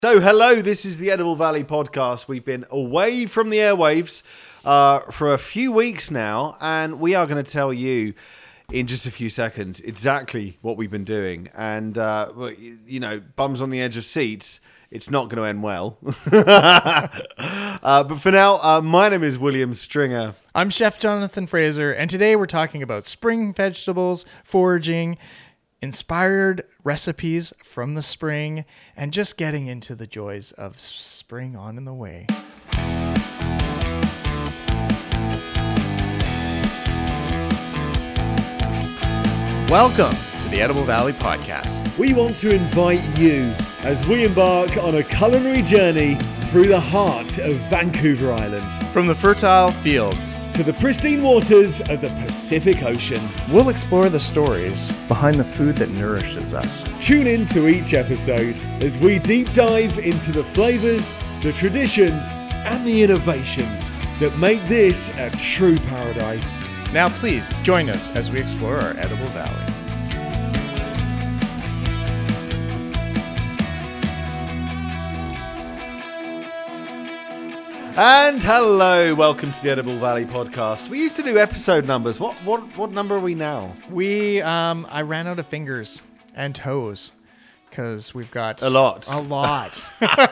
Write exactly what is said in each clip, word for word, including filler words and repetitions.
So, hello, this is the Edible Valley podcast. We've been away from the airwaves uh, for a few weeks now, and we are going to tell you in just a few seconds exactly what we've been doing. And, uh, you know, bums on the edge of seats, it's not going to end well. uh, but for now, uh, my name is William Stringer. I'm Chef Jonathan Fraser, and today we're talking about spring vegetables, foraging, inspired recipes from the spring, and just getting into the joys of spring on in the way. Welcome to the Edible Valley Podcast. We want to invite you as we embark on a culinary journey through the heart of Vancouver Island. From the fertile fields to the pristine waters of the Pacific Ocean, we'll explore the stories behind the food that nourishes us. Tune in to each episode as we deep dive into the flavors, the traditions, and the innovations that make this a true paradise. Now please join us as we explore our edible valley. And hello, welcome to the Edible Valley podcast. We used to do episode numbers. What what what number are we now? We um I ran out of fingers and toes because we've got a lot. A lot.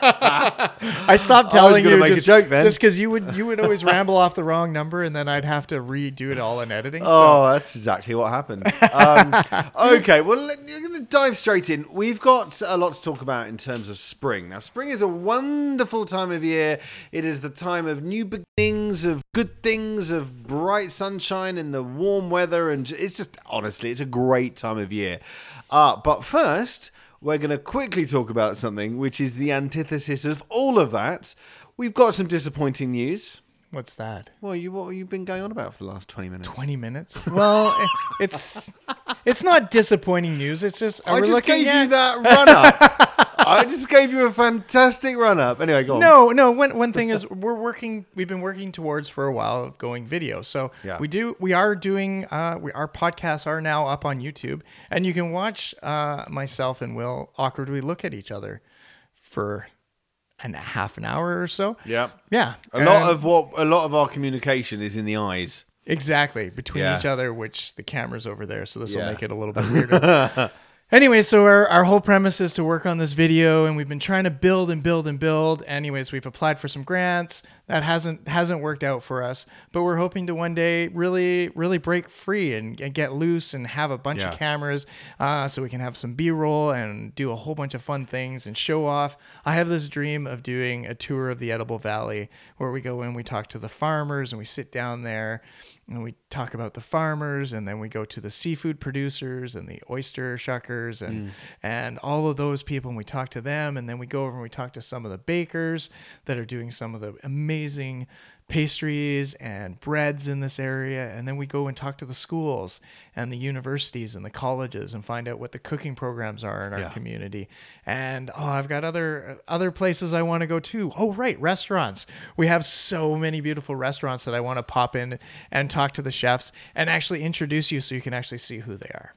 I stopped telling I was you make just, a joke then. just because you would you would always ramble off the wrong number, and then I'd have to redo it all in editing. Oh, so. That's exactly what happened. Um, okay, well, we're going to dive straight in. We've got a lot to talk about in terms of spring. Now, spring is a wonderful time of year. It is the time of new beginnings, of good things, of bright sunshine and the warm weather. And it's just, honestly, it's a great time of year. Uh, but first, we're going to quickly talk about something which is the antithesis of all of that. We've got some disappointing news. What's that? Well, you what have you been going on about for the last twenty minutes? twenty minutes? Well, it's it's not disappointing news. It's just I just gave at... you that run up. I just gave you a fantastic run up. Anyway, go on. No, no. One one thing is we're working. We've been working towards for a while of going video. So yeah. we do. We are doing. Uh, we our podcasts are now up on YouTube, and you can watch uh, myself and Will awkwardly look at each other for an half an hour or so. Yeah, yeah. A lot of what a lot of our communication is in the eyes. Exactly, between yeah. each other, which the camera's over there, so this yeah. will make it a little bit weirder. Anyway, so our, our whole premise is to work on this video, and we've been trying to build and build and build. Anyways, we've applied for some grants. That hasn't hasn't worked out for us, but we're hoping to one day really, really break free and, and get loose and have a bunch yeah. of cameras uh, so we can have some B-roll and do a whole bunch of fun things and show off. I have this dream of doing a tour of the Edible Valley where we go in, we talk to the farmers, and we sit down there and we talk about the farmers, and then we go to the seafood producers and the oyster shuckers and, mm. and all of those people, and we talk to them, and then we go over and we talk to some of the bakers that are doing some of the amazing amazing pastries and breads in this area, and then we go and talk to the schools and the universities and the colleges and find out what the cooking programs are in our yeah. community. And oh, I've got other other places I want to go to. Oh, right, restaurants. We have so many beautiful restaurants that I want to pop in and talk to the chefs and actually introduce you so you can actually see who they are.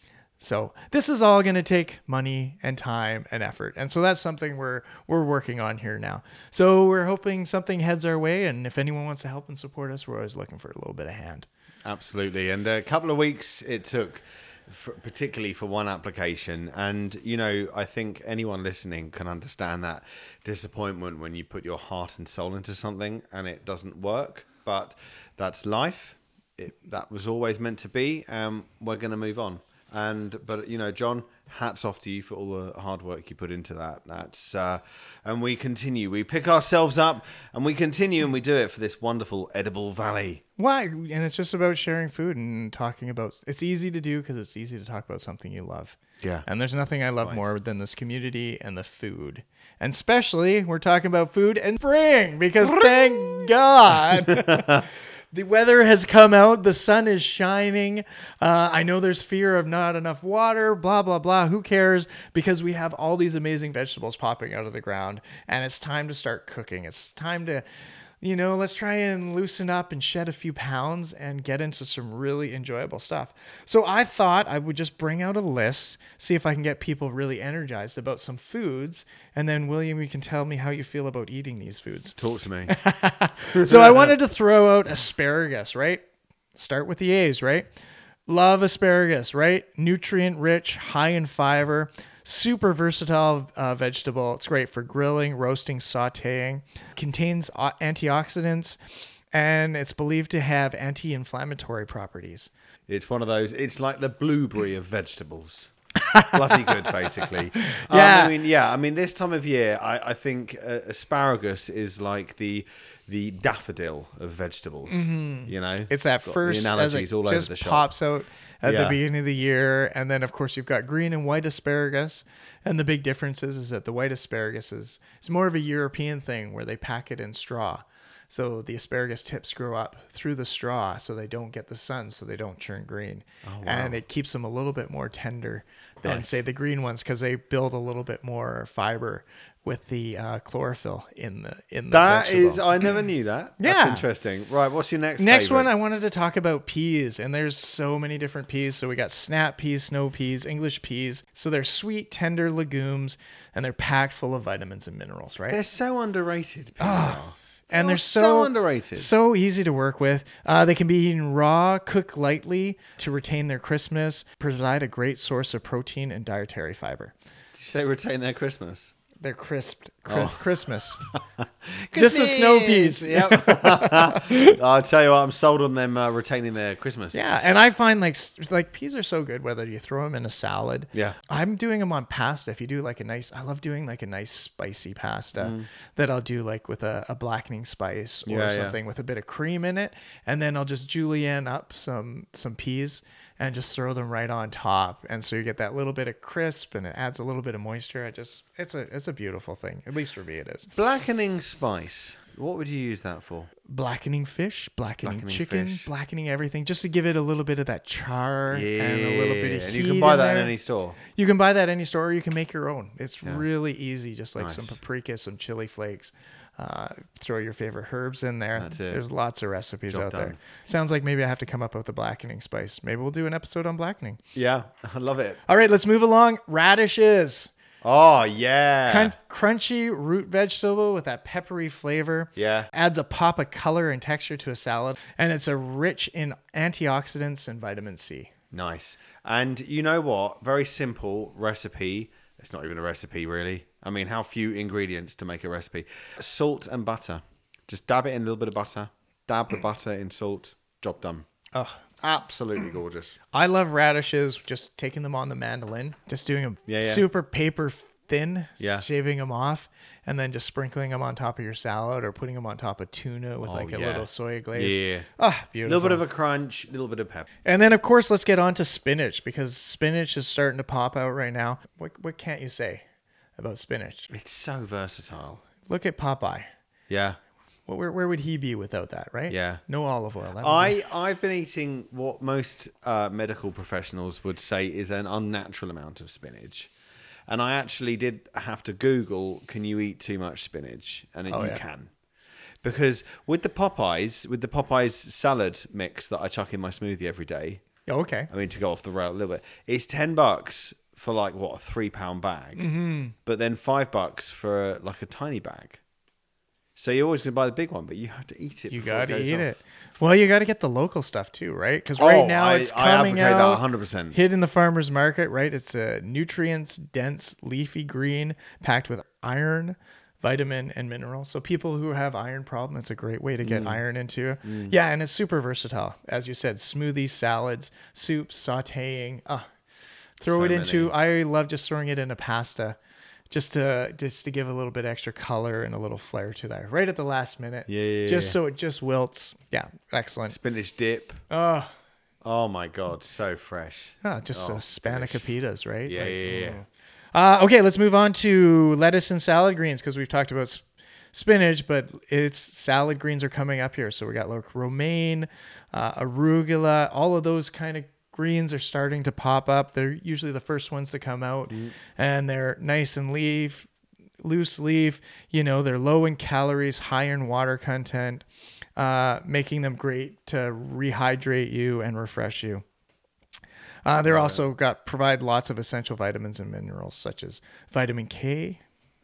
So this is all going to take money and time and effort. And so that's something we're we're working on here now. So we're hoping something heads our way. And if anyone wants to help and support us, we're always looking for a little bit of hand. Absolutely. And a couple of weeks it took, for, particularly for one application. And, you know, I think anyone listening can understand that disappointment when you put your heart and soul into something and it doesn't work. But that's life. It, that was always meant to be. Um, we're going to move on. And but you know, John, hats off to you for all the hard work you put into that. That's uh, and we continue. We pick ourselves up and we continue, and we do it for this wonderful Edible Valley. Why? And it's just about sharing food and talking about. It's easy to do because it's easy to talk about something you love. Yeah. And there's nothing I love Right. more than this community and the food. And especially we're talking about food and spring because thank God. The weather has come out. The sun is shining. Uh, I know there's fear of not enough water, blah, blah, blah. Who cares? Because we have all these amazing vegetables popping out of the ground, and it's time to start cooking. It's time to you know, let's try and loosen up and shed a few pounds and get into some really enjoyable stuff. So I thought I would just bring out a list, see if I can get people really energized about some foods. And then, William, you can tell me how you feel about eating these foods. Talk to me. So I wanted to throw out asparagus, right? Start with the A's, right? Love asparagus, right? Nutrient rich, high in fiber. Super versatile uh, vegetable. It's great for grilling, roasting, sautéing. Contains uh, antioxidants, and it's believed to have anti-inflammatory properties. It's one of those, it's like the blueberry of vegetables. Bloody good, basically. Yeah. Um, I mean, yeah, I mean, this time of year, I, I think uh, asparagus is like the the daffodil of vegetables. Mm-hmm. You know? It's that Got first, the as analogies it all over just the shop. pops out at Yeah. the beginning of the year. And then, of course, you've got green and white asparagus. And the big difference is, is that the white asparagus is it's more of a European thing where they pack it in straw. So the asparagus tips grow up through the straw so they don't get the sun, so they don't turn green. Oh, wow. And it keeps them a little bit more tender than, Nice. say, the green ones because they build a little bit more fiber with the uh, chlorophyll in the in the That vegetable. is, I never knew that. Yeah. That's interesting. Right, what's your next Next favorite? one, I wanted to talk about peas, and there's so many different peas. So we got snap peas, snow peas, English peas. So they're sweet, tender legumes, and they're packed full of vitamins and minerals, right? They're so underrated. Peas are. and Oh, they're so so, underrated. so easy to work with. Uh, they can be eaten raw, cooked lightly to retain their crispness, provide a great source of protein and dietary fiber. Did you say retain their Christmas? They're crisped, cri- Oh. Christmas. Just the snow peas. Yep. I'll tell you what, I'm sold on them uh, retaining their Christmas. Yeah, and I find like s- like peas are so good whether you throw them in a salad. Yeah. I'm doing them on pasta. If you do like a nice, I love doing like a nice spicy pasta that I'll do like with a, a blackening spice or Mm. Yeah, yeah. something with a bit of cream in it, and then I'll just julienne up some some peas and just throw them right on top, and so you get that little bit of crisp and it adds a little bit of moisture. I just it's a it's a beautiful thing. At least for me, it is. Blackening spice. What would you use that for? Blackening fish, blackening, Blackening chicken, fish. blackening everything, just to give it a little bit of that char and a little bit of and heat. you can buy in that there. in any store. You can buy that at any store, or you can make your own. It's Yeah. really easy, just like some Nice. paprika, some chili flakes. Uh, throw your favorite herbs in there. That's it. There's lots of recipes Job out there. done. Sounds like maybe I have to come up with a blackening spice. Maybe we'll do an episode on blackening. Yeah, I love it. All right, let's move along. Radishes. Oh yeah. Crun- crunchy root vegetable with that peppery flavor. Yeah. Adds a pop of color and texture to a salad. And it's a rich in antioxidants and vitamin C. Nice. And you know what? Very simple recipe. It's not even a recipe, really. I mean, how few ingredients to make a recipe. Salt and butter. Just dab it in a little bit of butter. Dab the butter in salt. Job done. Oh, Absolutely gorgeous. I love radishes, just taking them on the mandolin, just doing them Yeah, yeah. super paper thin, Yeah. shaving them off, and then just sprinkling them on top of your salad or putting them on top of tuna with Oh, like a yeah. little soy glaze. Yeah. Ah, A beautiful. little bit of a crunch, a little bit of pepper. And then, of course, let's get on to spinach because spinach is starting to pop out right now. What, what can't you say about spinach? It's so versatile. Look at Popeye. Yeah. Well, where, where would he be without that, right? Yeah. No olive oil. That would be- I, I've been eating what most uh, medical professionals would say is an unnatural amount of spinach. And I actually did have to Google, can you eat too much spinach? And it, Oh, you yeah. can. Because with the Popeyes, with the Popeyes salad mix that I chuck in my smoothie every day, Oh, okay. I mean, to go off the rail a little bit, it's ten bucks for like, what, a three pound bag. Mm-hmm. But then five bucks for like a tiny bag. So you're always going to buy the big one, but you have to eat it. You before got to goes eat off. it. Well, you got to get the local stuff too, right? Because right Oh, now I- it's I coming advocate that out, one hundred percent. hit in the farmer's market, right? It's a nutrients dense leafy green packed with iron, vitamin, and mineral. So people who have iron problem, it's a great way to get Mm. iron into. Yeah, and it's super versatile. As you said, smoothies, salads, soups, sautéing. Ah, throw So it into. many. I love just throwing it in a pasta. Just to just to give a little bit extra color and a little flair to that, right at the last minute. Yeah, yeah, Just yeah. so it just wilts. Yeah, excellent. Spinach dip. Oh, Oh my God, so fresh. ah, just Oh, uh, Spanicapitas, right? Yeah, Like, yeah, yeah. oh. Uh, okay, let's move on to lettuce and salad greens because we've talked about s- spinach, but it's salad greens are coming up here. So we got like romaine, uh, arugula, all of those kind of greens are starting to pop up. They're usually the first ones to come out, Mm-hmm. and they're nice and leaf, loose leaf. You know, they're low in calories, high in water content, uh, making them great to rehydrate you and refresh you. Uh, they're also got provide lots of essential vitamins and minerals such as vitamin K.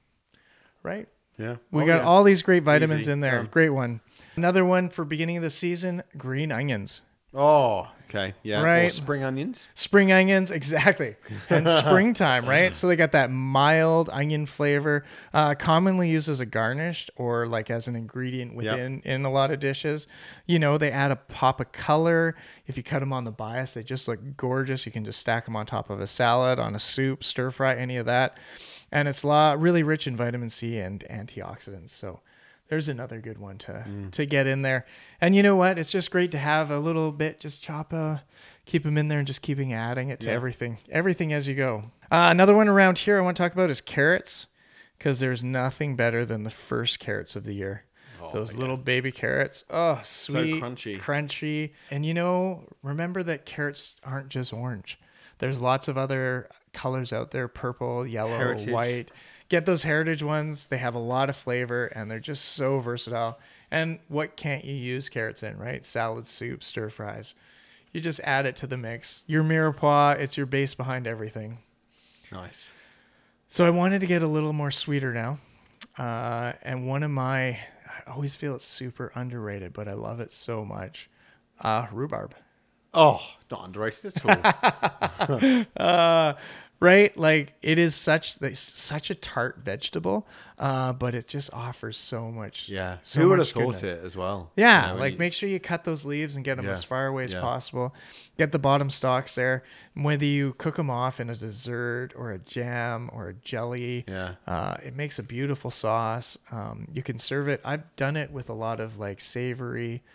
Right? Yeah. We Oh, got yeah. all these great vitamins Easy. in there. Done. Great one. Another one for beginning of the season, green onions. Oh, okay. Yeah. Or Right. spring onions. Spring onions, exactly. And springtime, right? So they got that mild onion flavor, uh, commonly used as a garnish or like as an ingredient within in a lot of dishes. You know, they add a pop of color. If you cut them on the bias, they just look gorgeous. You can just stack them on top of a salad, on a soup, stir fry, any of that. And it's la- really rich in vitamin C and antioxidants. So there's another good one to mm. to get in there. And you know what? It's just great to have a little bit, just chop a, keep them in there and just keeping adding it to yeah. everything, everything as you go. Uh, another one around here I want to talk about is carrots, because there's nothing better than the first carrots of the year. Oh, Those yeah. little baby carrots. Oh, sweet, so crunchy. crunchy. And you know, remember that carrots aren't just orange. There's lots of other colors out there, purple, yellow, Heritage. white. Get those heritage ones. They have a lot of flavor and they're just so versatile. And what can't you use carrots in, right? Salad, soup, stir fries. You just add it to the mix. Your mirepoix, it's your base behind everything. Nice. So I wanted to get a little more sweeter now. Uh, and one of my, I always feel it's super underrated, but I love it so much. Uh, rhubarb. Oh, not underrated at all. uh, right? Like it is such such a tart vegetable, uh, but it just offers so much. Yeah. So Who would much have thought goodness. it as well? Yeah. You know, like you... make sure you cut those leaves and get them yeah. as far away as yeah. possible. Get the bottom stalks there. Whether you cook them off in a dessert or a jam or a jelly, yeah. uh, it makes a beautiful sauce. Um, you can serve it. I've done it with a lot of like savory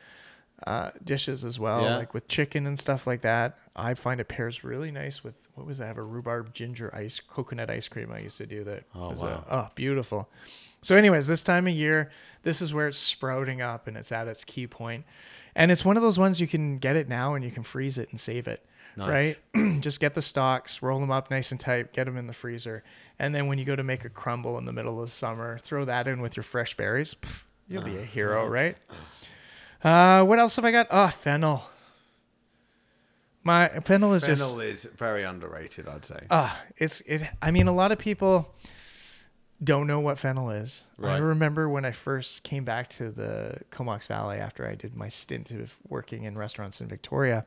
uh dishes as well, yeah. like with chicken and stuff like that. I find it pairs really nice with, what was that? I have a rhubarb ginger ice coconut ice cream I used to do that oh was wow a, oh beautiful. So anyways, this time of year, this is where it's sprouting up and it's at its key point, and it's one of those ones you can get it now and you can freeze it and save it. Nice. Right? Just get the stalks, roll them up nice and tight, get them in the freezer, and then when you go to make a crumble in the middle of the summer, throw that in with your fresh berries. Pff, you'll uh, be a hero. uh, right uh. Uh, what else have I got? Oh, fennel. My fennel is fennel just fennel is very underrated, I'd say. Ah, uh, it's it. I mean, a lot of people don't know what fennel is. Right. I remember when I first came back to the Comox Valley after I did my stint of working in restaurants in Victoria,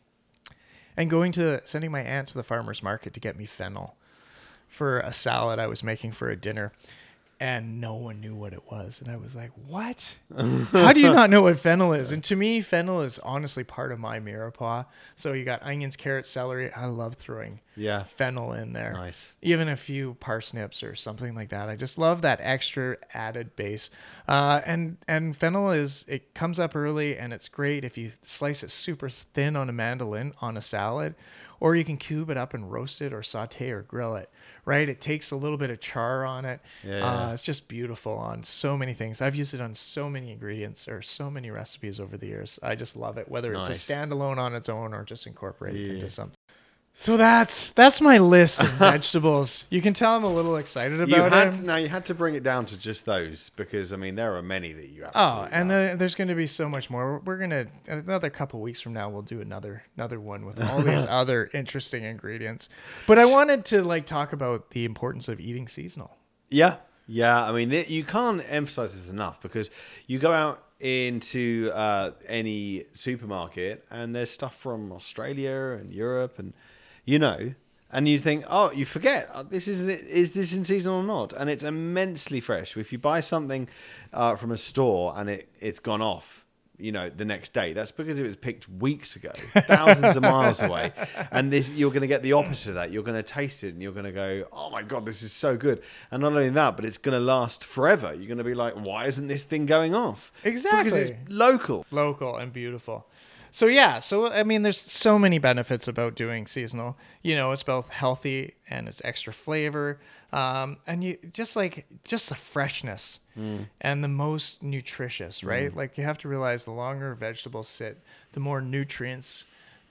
and going to sending my aunt to the farmer's market to get me fennel for a salad I was making for a dinner. And no one knew what it was. And I was like, what? How do you not know what fennel is? And to me, fennel is honestly part of my mirepoix. So you got onions, carrots, celery. I love throwing yeah. fennel in there. Nice. Even a few parsnips or something like that. I just love that extra added base. Uh, and, and fennel is, it comes up early and it's great if you slice it super thin on a mandolin on a salad, or you can cube it up and roast it or saute or grill it. Right? It takes a little bit of char on it. Yeah. Uh, it's just beautiful on so many things. I've used it on so many ingredients or so many recipes over the years. I just love it, whether it's nice. a standalone on its own or just incorporated yeah. into something. So that's that's my list of vegetables. You can tell I'm a little excited about you had it. To, no, you had to bring it down to just those because, I mean, there are many that you absolutely Oh, and the, there's going to be so much more. We're going to, another couple weeks from now, we'll do another another one with all these other interesting ingredients. But I wanted to, like, talk about the importance of eating seasonal. Yeah. Yeah. I mean, it, you can't emphasize this enough because you go out into uh, any supermarket and there's stuff from Australia and Europe and, you know, and you think, oh, you forget, oh, this is is this in season or not? And it's immensely fresh. If you buy something uh, from a store and it, it's gone off, you know, the next day, that's because it was picked weeks ago, thousands of miles away. And this, you're going to get the opposite of that. You're going to taste it and you're going to go, oh my God, this is so good. And not only that, but it's going to last forever. You're going to be like, why isn't this thing going off? Exactly. Because it's local. Local and beautiful. So yeah, so I mean, there's so many benefits about doing seasonal. You know, it's both healthy and it's extra flavor, um, and you just like just the freshness mm. and the most nutritious, right? Mm. Like you have to realize the longer vegetables sit, the more nutrients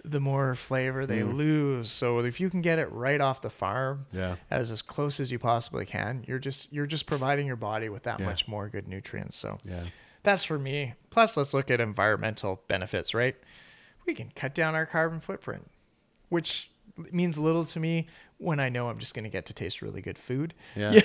the more flavor they Mm. lose. So if you can get it right off the farm, Yeah. as as close as you possibly can, you're just you're just providing your body with that Yeah. much more good nutrients. So Yeah. that's for me. Plus, let's look at environmental benefits, right? We can cut down our carbon footprint, which means little to me when I know I'm just going to get to taste really good food. Yeah.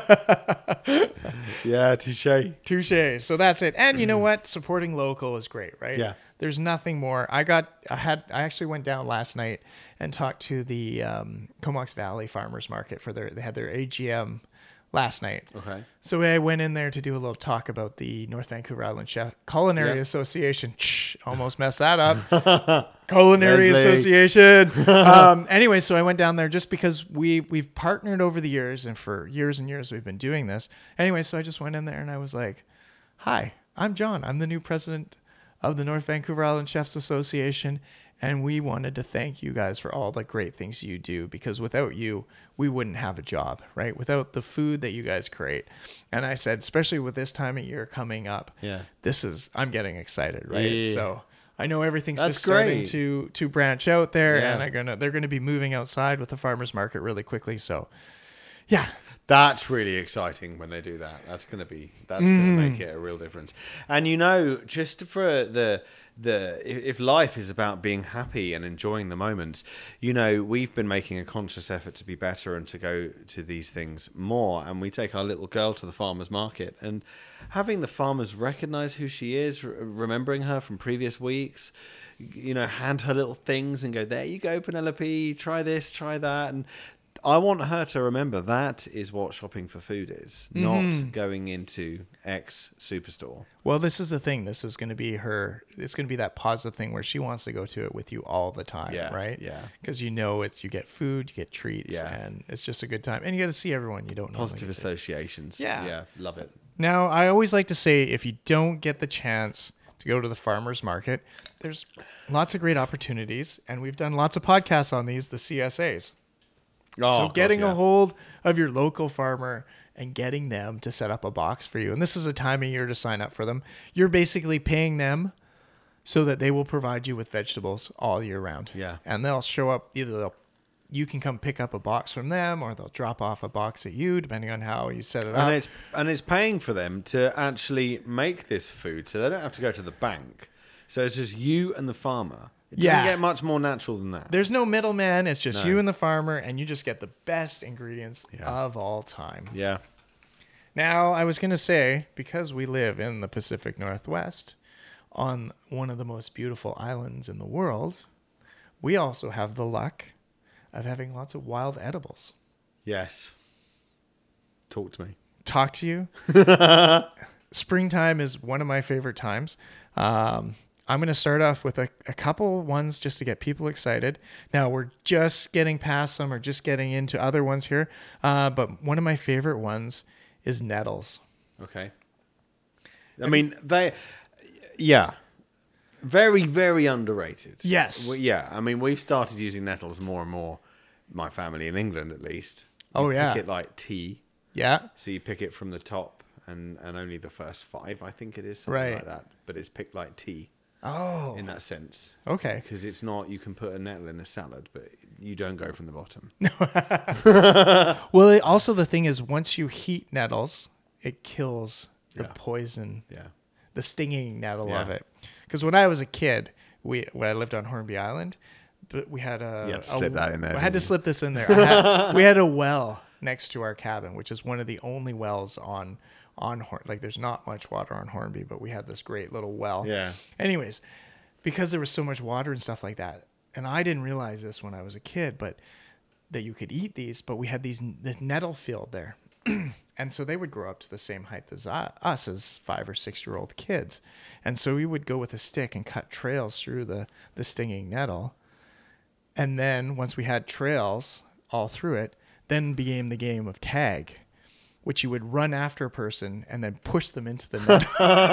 Yeah. Touche. Touche. So that's it. And you know what? Supporting local is great, right? Yeah. There's nothing more. I got, I had, I actually went down last night and talked to the um, Comox Valley Farmers Market for their, they had their A G M last night. Okay. So I went in there to do a little talk about the North Vancouver Island Chef Culinary Yeah. Association. Shh, almost messed that up. Culinary Leslie. Association. um, anyway, so I went down there just because we we've partnered over the years, and for years and years we've been doing this. Anyway, so I just went in there and I was like, "Hi, I'm John. I'm the new president of the North Vancouver Island Chefs Association, and we wanted to thank you guys for all the great things you do, because without you, we wouldn't have a job, right? Without the food that you guys create." And I said, especially with this time of year coming up, Yeah. this is, I'm getting excited, right? Yeah. So I know everything's That's just starting great. to to branch out there, Yeah. and they're gonna they're gonna be moving outside with the farmers market really quickly. So, yeah, That's really exciting when they do that. That's going to be, that's going to make it a real difference. And you know, just for the, the, if if life is about being happy and enjoying the moments, you know, we've been making a conscious effort to be better and to go to these things more. And we take our little girl to the farmer's market, and having the farmers recognize who she is, r- remembering her from previous weeks, you know, hand her little things and go, "There you go, Penelope, try this, try that." And I want her to remember that is what shopping for food is, not going into X superstore. well, this is the thing. This is going to be her. It's going to be that positive thing where she wants to go to it with you all the time, Yeah, right? yeah. Because you know it's you get food, you get treats, Yeah. and it's just a good time, and you get to see everyone you don't know. Positive associations. Yeah. Yeah, love it. Now, I always like to say, if you don't get the chance to go to the farmers market, there's lots of great opportunities, and we've done lots of podcasts on these, the C S As. Oh, So God, getting yeah. a hold of your local farmer and getting them to set up a box for you. And this is a time of year to sign up for them. You're basically paying them so that they will provide you with vegetables all year round. Yeah. And they'll show up, either they'll you can come pick up a box from them, or they'll drop off a box at you, depending on how you set it up. And it's and it's paying for them to actually make this food, so they don't have to go to the bank. So it's just you and the farmer. It doesn't Yeah. get much more natural than that. There's no middleman. It's just No. you and the farmer, and you just get the best ingredients Yeah. of all time. Yeah. Now, I was going to say, because we live in the Pacific Northwest on one of the most beautiful islands in the world, we also have the luck of having lots of wild edibles. Yes. Talk to me. Talk to you. Springtime is one of my favorite times. Um, I'm going to start off with a, a couple ones just to get people excited. Now, we're just getting past some or just getting into other ones here. Uh, but one of my favorite ones is nettles. Okay. I mean, they, yeah, very, very underrated. Yes. Well, yeah. I mean, we've started using nettles more and more. My family in England, at least. You Oh, yeah. Pick it like tea. Yeah. So you pick it from the top, and, and only the first five, I think it is, something Right. like that. But it's picked like tea Oh, in that sense. okay. Because it's not, you can put a nettle in a salad, but you don't go from the bottom. Well, it, also the thing is, once you heat nettles, it kills the Yeah. poison, Yeah. the stinging nettle Yeah. of it. Because when I was a kid, we when I lived on Hornby Island, but we had a, You had to a- slip that in there, I had didn't to you? slip this in there. I had, we had a well next to our cabin, which is one of the only wells on on Horn. Like, there's not much water on Hornby, but we had this great little well. Yeah. Anyways, because there was so much water and stuff like that, and I didn't realize this when I was a kid, but that you could eat these. But we had these this nettle field there, and so they would grow up to the same height as uh, us as five or six year old kids, and so we would go with a stick and cut trails through the the stinging nettle, and then once we had trails all through it, then began the game of tag, which you would run after a person and then push them into the net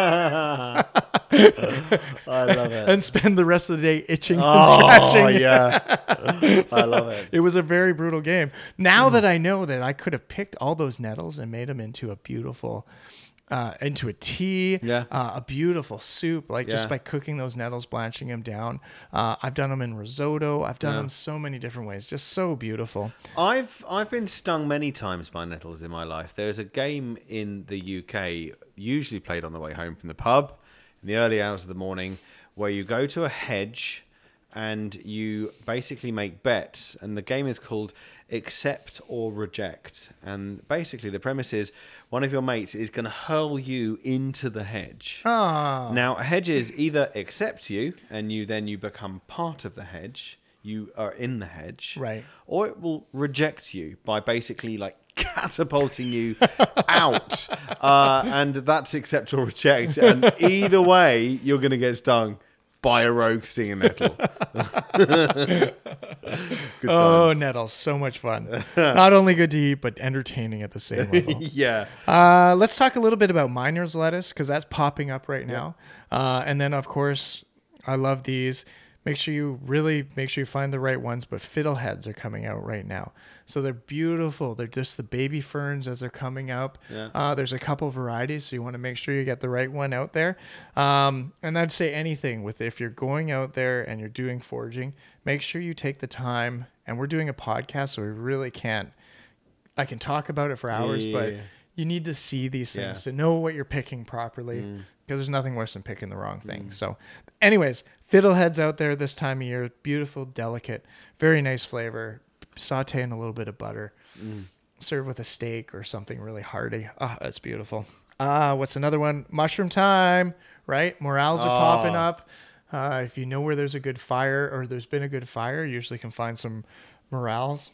I love it. and spend the rest of the day itching and Oh, scratching. yeah. I love it. It was a very brutal game. Now that I know that I could have picked all those nettles and made them into a beautiful uh, into a tea, Yeah. uh, a beautiful soup, like just Yeah. by cooking those nettles, blanching them down. Uh, I've done them in risotto. I've done Yeah. them so many different ways. Just so beautiful. I've I've been stung many times by nettles in my life. There's a game in the U K, usually played on the way home from the pub, in the early hours of the morning, where you go to a hedge and you basically make bets. And the game is called Accept or Reject. And basically the premise is one of your mates is going to hurl you into the hedge. Oh. Now, hedges either accept you and you then you become part of the hedge. You are in the hedge. Right. Or it will reject you by basically like catapulting you out. Uh, and that's accept or reject. And either way, you're going to get stung by a rogue stinging nettle. Good Oh, times. nettles. So much fun. Not only good to eat, but entertaining at the same level. Yeah. Uh, let's talk a little bit about miner's lettuce because that's popping up right now. Uh, and then, of course, I love these. Make sure you really make sure you find the right ones, but fiddleheads are coming out right now. So they're beautiful. They're just the baby ferns as they're coming up. Yeah. Uh, there's a couple varieties, so you want to make sure you get the right one out there. Um, and I'd say anything with if you're going out there and you're doing foraging, make sure you take the time. And we're doing a podcast, so we really can't. I can talk about it for hours, Yeah. but you need to see these things Yeah. to know what you're picking properly. Mm. Because there's nothing worse than picking the wrong thing. So, anyways, fiddleheads out there this time of year, beautiful, delicate, very nice flavor. Saute in a little bit of butter. Mm. Serve with a steak or something really hearty. Ah, that's beautiful. Ah, what's another one? Mushroom time, right? Morels are popping Oh. up. Uh, if you know where there's a good fire or there's been a good fire, you usually can find some morels.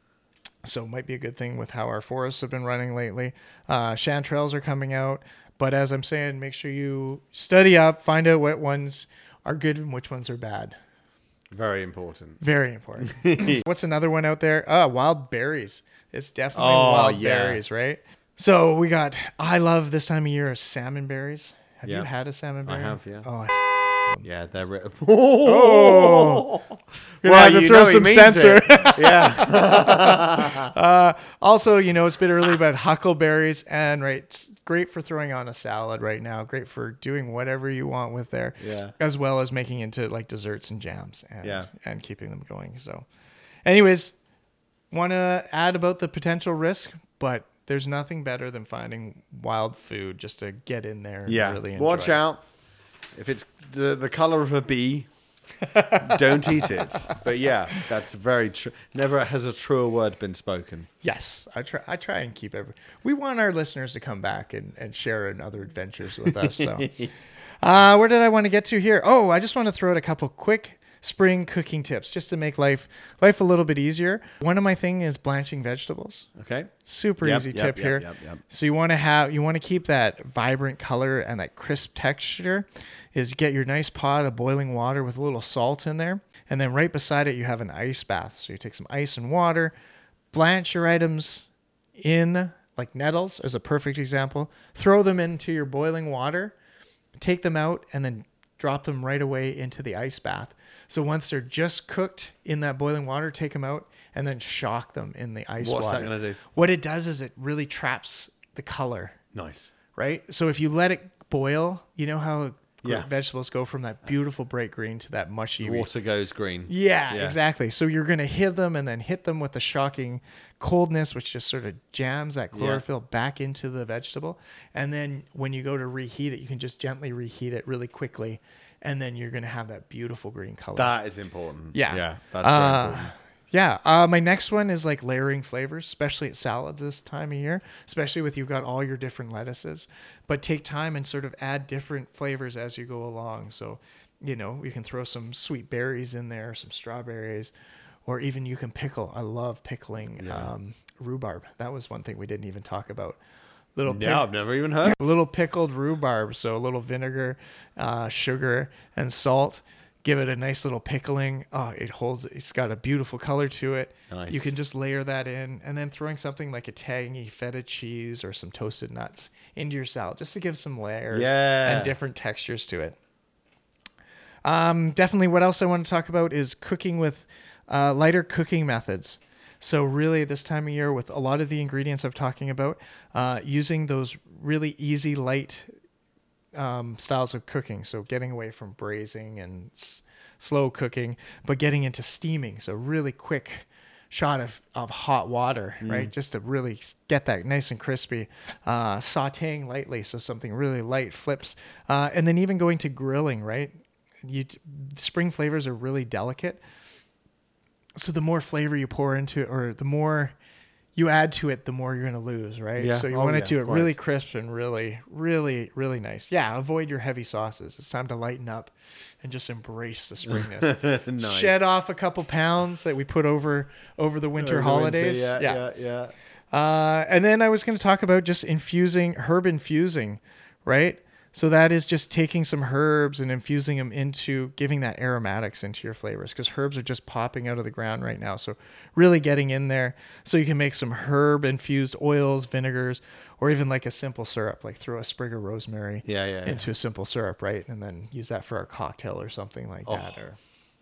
So it might be a good thing with how our forests have been running lately. Uh, chanterelles are coming out. But as I'm saying, make sure you study up, find out what ones are good and which ones are bad. Very important. Very important. What's another one out there? Ah, wild berries. It's definitely Oh, wild yeah. berries, right? So we got, I love this time of year, salmon berries. Have Yeah. you had a salmon I berry? have, yeah. Oh, Yeah, they're. Re- Oh. Gonna Well, have to you throw know he some means censor. it. Yeah. Uh, also, you know, it's a bit early, but huckleberries and right, it's great for throwing on a salad right now. Great for doing whatever you want with there, Yeah. as well as making into like desserts and jams and Yeah. and keeping them going. So, anyways, want to add about the potential risk, but there's nothing better than finding wild food just to get in there. And Yeah. really enjoy. Watch out. If it's the, the color of a bee, don't eat it. But yeah, that's very true. Never has a truer word been spoken. Yes, I try. I try and keep every. We want our listeners to come back and, and share in other adventures with us. So, uh, where did I want to get to here? Oh, I just want to throw out a couple quick spring cooking tips just to make life life a little bit easier. One of my thing is blanching vegetables. Okay. Super Yep, easy yep, tip yep, here. yep, yep. So you want to have you want to keep that vibrant color and that crisp texture. Is get your nice pot of boiling water with a little salt in there, and then right beside it you have an ice bath. So you take some ice and water, blanch your items in like nettles as a perfect example. Throw them into your boiling water, take them out, and then drop them right away into the ice bath. So once they're just cooked in that boiling water, take them out and then shock them in the ice What's water. that going to do? What it does is it really traps the color, Nice. right? So if you let it boil, you know how Yeah. vegetables go from that beautiful bright green to that mushy. Water goes green. Yeah, Yeah. exactly. So you're going to hit them and then hit them with the shocking coldness, which just sort of jams that chlorophyll back into the vegetable. And then when you go to reheat it, you can just gently reheat it really quickly. And then you're going to have that beautiful green color. That is important. Yeah. Yeah. That's Uh, very important. Yeah. Uh, my next one is like layering flavors, especially at salads this time of year, especially with you've got all your different lettuces. But take time and sort of add different flavors as you go along. So, you know, you can throw some sweet berries in there, some strawberries, or even you can pickle. I love pickling Yeah. um, rhubarb. That was one thing we didn't even talk about. Little pic- Yeah, I've never even heard. a little pickled rhubarb. So a little vinegar, uh, sugar, and salt. Give it a nice little pickling. Oh, it holds. It's got a beautiful color to it. Nice. You can just layer that in, and then throwing something like a tangy feta cheese or some toasted nuts into your salad, just to give some layers Yeah. and different textures to it. Um, definitely. What else I want to talk about is cooking with uh, lighter cooking methods. So really this time of year with a lot of the ingredients I'm talking about, uh, using those really easy, light um, styles of cooking. So getting away from braising and s- slow cooking, but getting into steaming. So really quick shot of, of hot water, mm. right? Just to really get that nice and crispy, uh, sauteing lightly. So something really light flips, uh, and then even going to grilling, right? You spring flavors are really delicate. So the more flavor you pour into it, or the more you add to it, the more you're going to lose, right? Yeah. So you oh, want yeah, it to it quite. really crisp and really, really, really nice. Yeah, avoid your heavy sauces. It's time to lighten up and just embrace the springness. Nice. Shed off a couple pounds that we put over over the winter Over the holidays. winter, yeah, yeah, yeah, yeah. Uh, and then I was going to talk about just infusing, herb infusing, right? So that is just taking some herbs and infusing them into giving that aromatics into your flavors, because herbs are just popping out of the ground right now. So really getting in there so you can make some herb infused oils, vinegars, or even like a simple syrup, like throw a sprig of rosemary Yeah, yeah, into yeah. a simple syrup, right? And then use that for a cocktail or something like Oh. that. Or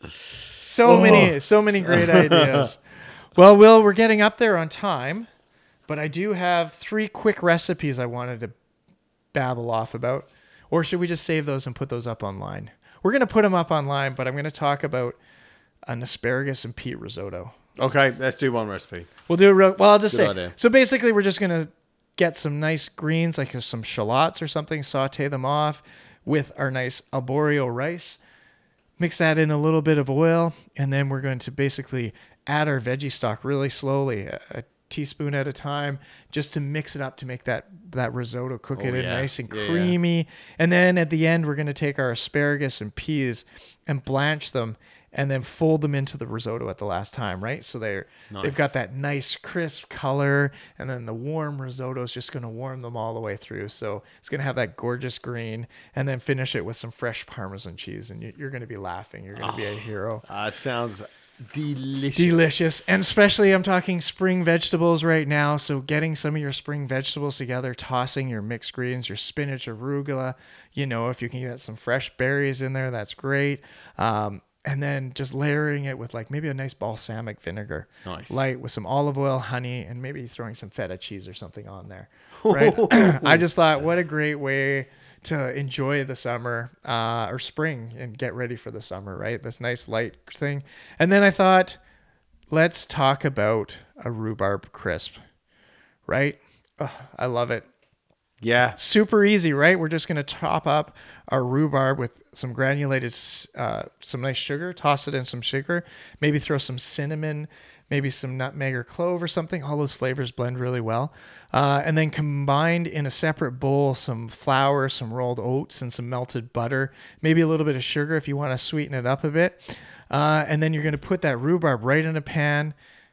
so Oh. many, so many great ideas. Well, Will, we're getting up there on time, but I do have three quick recipes I wanted to babble off about. Or should we just save those and put those up online? We're going to put them up online, but I'm going to talk about an asparagus and peat risotto. Okay, let's do one recipe. We'll do it real, well, I'll just Good say, idea. so basically we're just going to get some nice greens, like some shallots or something, saute them off with our nice arborio rice, mix that in a little bit of oil, and then we're going to basically add our veggie stock really slowly, a, a teaspoon at a time, just to mix it up to make that that risotto, cook Oh, it in yeah. nice and Yeah, creamy. Yeah. And then at the end, we're going to take our asparagus and peas and blanch them and then fold them into the risotto at the last time, right? So they're, Nice. they've got that nice crisp color, and then the warm risotto is just going to warm them all the way through. So it's going to have that gorgeous green, and then finish it with some fresh Parmesan cheese, and you, you're going to be laughing. You're going to Oh, be a hero. Uh, sounds delicious. Delicious. And especially I'm talking spring vegetables right now. So getting some of your spring vegetables together, tossing your mixed greens, your spinach, arugula, you know, if you can get some fresh berries in there, that's great. Um, and then just layering it with like maybe a nice balsamic vinegar, Nice. light with some olive oil, honey, and maybe throwing some feta cheese or something on there. Right. I just thought, what a great way to enjoy the summer uh, or spring and get ready for the summer, right? This nice light thing. And then I thought, let's talk about a rhubarb crisp, right? Oh, I love it. Yeah. Super easy, right? We're just going to top up our rhubarb with some granulated, uh, some nice sugar, toss it in some sugar, maybe throw some cinnamon, maybe some nutmeg or clove or something. All those flavors blend really well. Uh, and then combined in a separate bowl, some flour, some rolled oats, and some melted butter, maybe a little bit of sugar if you want to sweeten it up a bit. Uh, and then you're going to put that rhubarb right in a pan,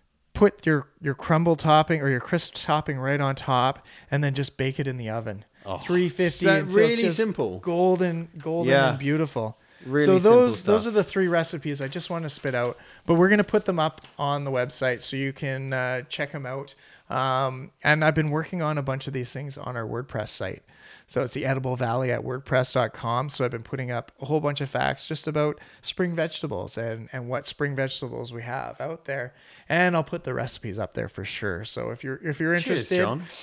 put your, your crumble topping or your crisp topping right on top, and then just bake it in the oven. Oh, three fifty. so until really it's just simple. Golden, golden Yeah. and beautiful. Really so simple those stuff. those are the three recipes I just want to spit out, but we're going to put them up on the website so you can uh, check them out. Um, and I've been working on a bunch of these things on our WordPress site. So it's the Edible Valley at wordpress dot com. So I've been putting up a whole bunch of facts just about spring vegetables and, and what spring vegetables we have out there. And I'll put the recipes up there for sure. So if you're if you're interested, Cheers, John.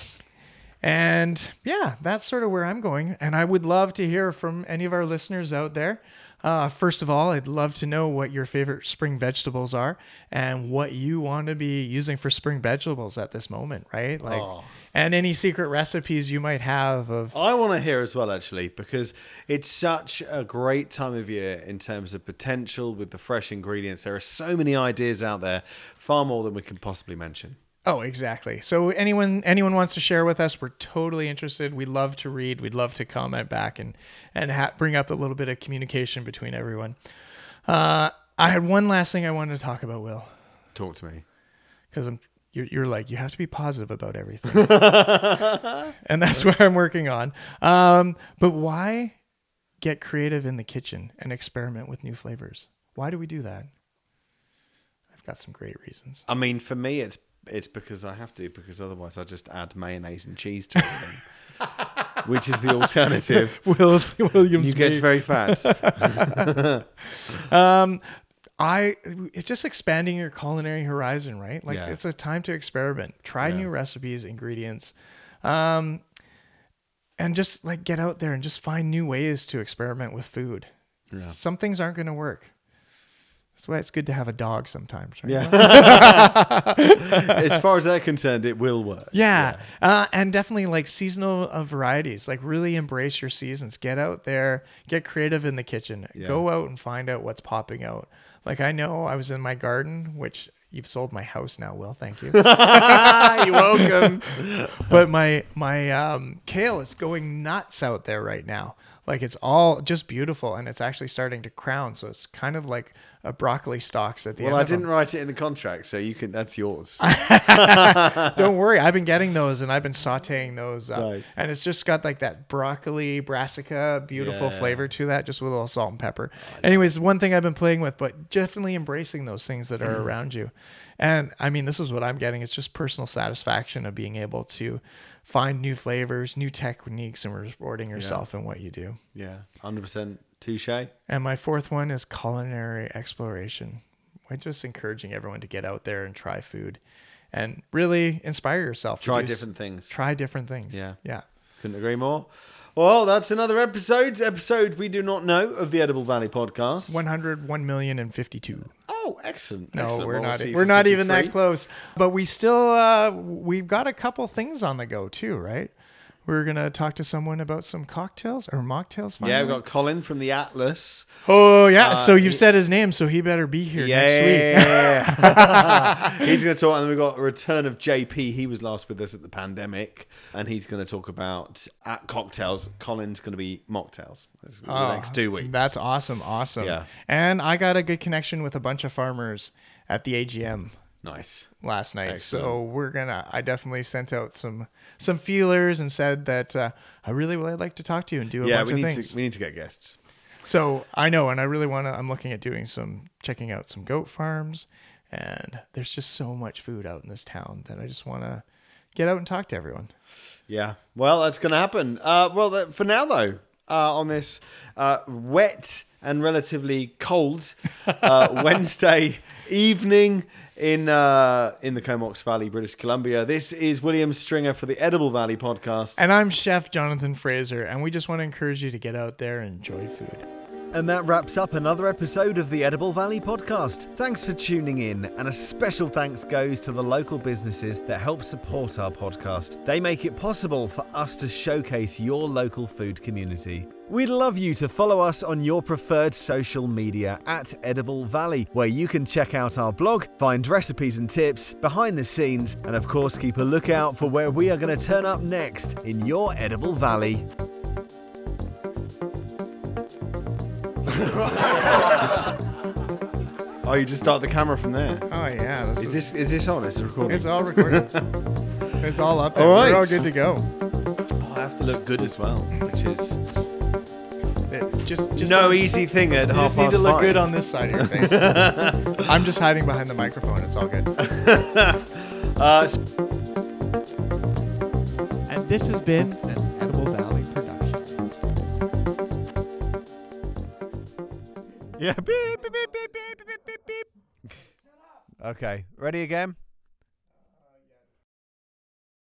and yeah, that's sort of where I'm going. And I would love to hear from any of our listeners out there. Uh, first of all, I'd love to know what your favorite spring vegetables are and what you want to be using for spring vegetables at this moment, right? Like, Oh. and any secret recipes you might have of. I want to hear as well, actually, because it's such a great time of year in terms of potential with the fresh ingredients. There are so many ideas out there, far more than we can possibly mention. Oh, exactly. So anyone anyone wants to share with us, we're totally interested. We'd love to read. We'd love to comment back and and ha- bring up a little bit of communication between everyone. Uh, I had one last thing I wanted to talk about, Will, Talk to me. because I'm you're, you're like you have to be positive about everything, and that's what I'm working on. Um, but why get creative in the kitchen and experiment with new flavors? Why do we do that? I've got some great reasons. I mean, for me, it's it's because I have to, because otherwise I just add mayonnaise and cheese to everything, which is the alternative. Will Williams, You get made- very fat. Um, I it's just expanding your culinary horizon, right? Like Yeah. it's a time to experiment, try Yeah. new recipes, ingredients, um, and just like get out there and just find new ways to experiment with food. Yeah. Some things aren't going to work. That's why it's good to have a dog sometimes, right? Yeah. As far as they're concerned, it will work. Yeah. Uh, and definitely like seasonal uh, varieties, like really embrace your seasons, get out there, get creative in the kitchen, Yeah. go out and find out what's popping out. Like I know I was in my garden, which you've sold my house now, Will, thank you. You're welcome. But my, my um, kale is going nuts out there right now. Like it's all just beautiful and it's actually starting to crown. So it's kind of like a broccoli stalks at the Well, end I of them. didn't write it in the contract, so you can. That's yours. Don't worry, I've been getting those and I've been sauteing those up. Nice. And it's just got like that broccoli, brassica, beautiful Yeah. flavor to that, just with a little salt and pepper. Anyways, one thing I've been playing with, but definitely embracing those things that are around you. And I mean, this is what I'm getting. It's just personal satisfaction of being able to find new flavors, new techniques, and rewarding yourself in what you do. Yeah, one hundred percent touche. And my fourth one is culinary exploration. We're just encouraging everyone to get out there and try food and really inspire yourself. to Try do s- different things. Try different things. Yeah. Yeah. Couldn't agree more. Well, that's another episode. Episode we do not know of the Edible Valley podcast. one hundred one million and fifty-two. Oh, excellent. No, excellent. we're Well, we'll not. see We're for not even that fifty-three. close. But we still, uh, we've got a couple things on the go too, right? We're going to talk to someone about some cocktails or mocktails. Finally. Yeah, we've got Colin from the Atlas. Oh, yeah. so Uh, you've he- said his name, so he better be here next week. Yeah. He's going to talk, and then we've got a return of J P. He was last with us at the pandemic, and he's going to talk about at cocktails. Colin's going to be mocktails. That's the Oh, next two weeks. That's awesome. Awesome. Yeah. And I got a good connection with a bunch of farmers at the A G M nice. last night. Excellent. So we're gonna. I definitely sent out some some feelers and said that uh, I really would like to talk to you and do a Yeah, bunch we of need things. to we need to get guests. So I know, and I really want to. I'm looking at doing some checking out some goat farms, and there's just so much food out in this town that I just want to get out and talk to everyone. Yeah. Well, that's going to happen. Uh, well, th- for now though, uh, on this uh, wet and relatively cold uh, Wednesday evening in uh, in the Comox Valley, British Columbia. This is William Stringer for the Edible Valley podcast. And I'm Chef Jonathan Fraser, and we just want to encourage you to get out there and enjoy food. And that wraps up another episode of the Edible Valley podcast. Thanks for tuning in, and a special thanks goes to the local businesses that help support our podcast. They make it possible for us to showcase your local food community. We'd love you to follow us on your preferred social media at Edible Valley, where you can check out our blog, find recipes and tips, behind the scenes, and of course keep a lookout for where we are going to turn up next in your Edible Valley. Oh, you just start the camera from there. Oh yeah, this Is is, this is this on? It's recording. it's all recorded. It's all up there. All right. We're all good to go. Oh, I have to look good as well, which is It's just just no on- easy thing at You half just need past to look five. good on this side of your face. I'm just hiding behind the microphone. It's all good. Uh, s- And this has been an Edible Valley production. Yeah. Beep, beep, beep, beep, beep, beep, beep, beep. Okay, ready again?